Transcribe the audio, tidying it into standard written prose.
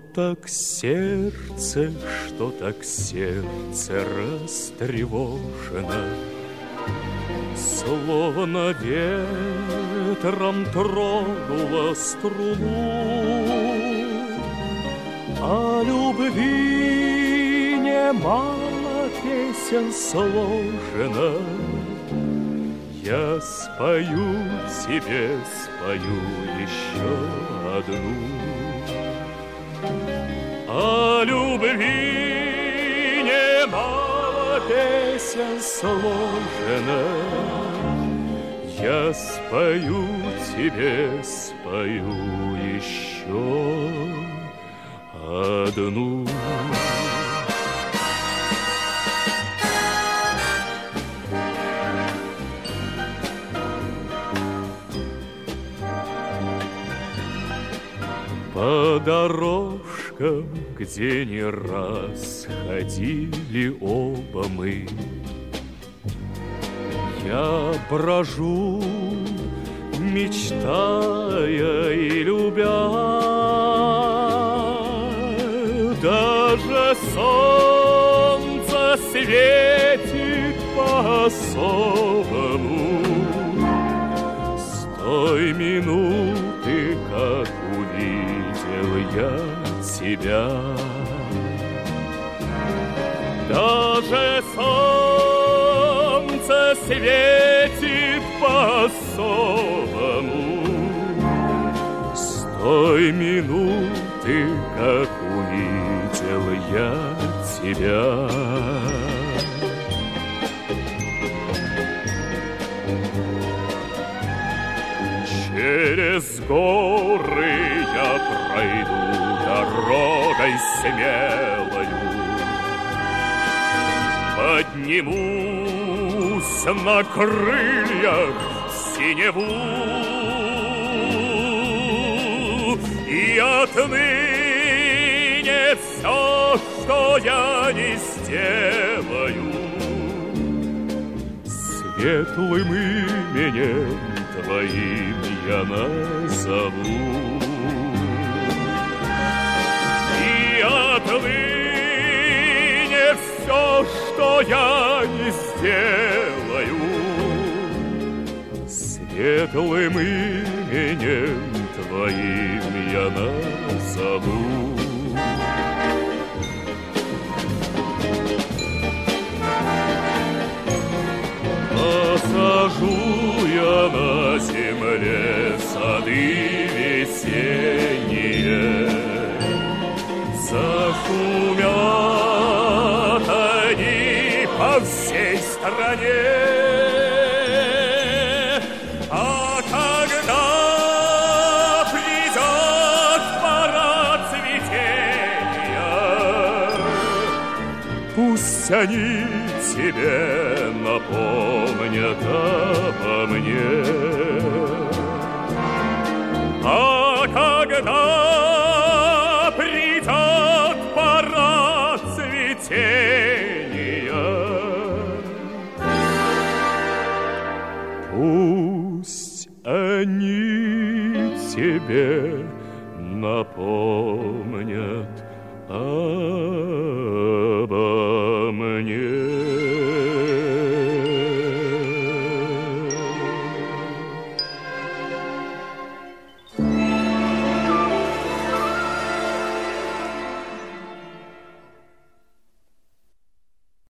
так сердце растревожено, словно ветром тронула струну. О любви немало песен сложено, я спою себе, спою еще одну. О любви немало песен сложено, я спою тебе, спою еще одну. По дорожкам, где не раз ходили оба мы, я брожу, мечтая и любя. Даже солнце светит по-особому с той минуты, как увидел я тебя. Даже солнце светит по-особому с той минуты, как увидел я тебя. Через горы я пройду дорогой смелою, поднимусь на крыльях в синеву и отныне все, что я не сделаю, светлым именем твоим я назову. И отныне все, что я не сделаю, светлым именем твоим я назову. Посажу я на земле сады весенние, зашумят они по всей стране. А когда придет пора цветения, пусть они тебе напомнят обо мне. А когда придет пора цветения, пусть они тебе напомнят обо мне.